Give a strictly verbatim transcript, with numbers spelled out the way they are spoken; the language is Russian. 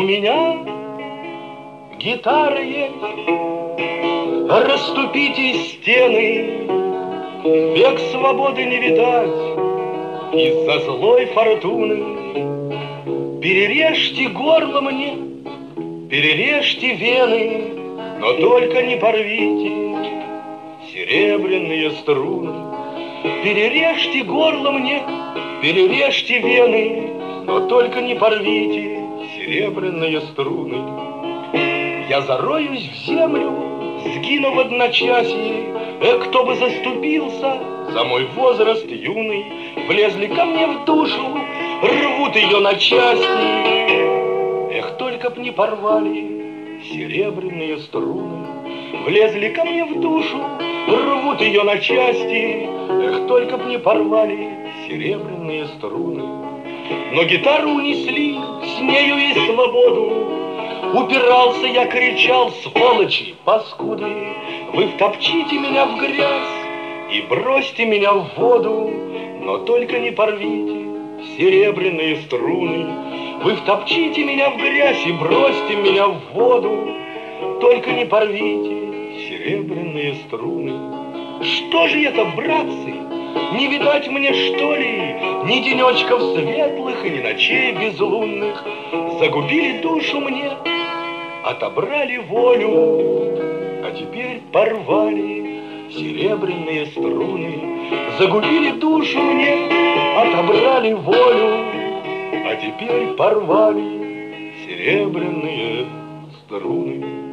меня гитара есть. Расступите стены, век свободы не видать из-за злой фортуны. Перережьте горло мне, перережьте вены, но только не порвите серебряные струны. Перережьте горло мне, перережьте вены, но только не порвите серебряные струны. Я зароюсь в землю, сгину в одночасье. Эх, кто бы заступился за мой возраст юный. Влезли ко мне в душу, рвут ее на части. Эх, только б не порвали серебряные струны. Влезли ко мне в душу, рвут ее на части. Эх, только б не порвали серебряные струны. Но гитару унесли, с нею и свободу. Упирался я, кричал: сволочи, паскуды, вы втопчите меня в грязь и бросьте меня в воду, но только не порвите серебряные струны. Вы втопчите меня в грязь и бросьте меня в воду, только не порвите серебряные струны. Что же это, братцы, не видать мне, что ли, ни денечков светлых и ни ночей безлунных? Загубили душу мне, отобрали волю, а теперь порвали серебряные струны. Загубили душу мне, отобрали волю, а теперь порвали серебряные струны.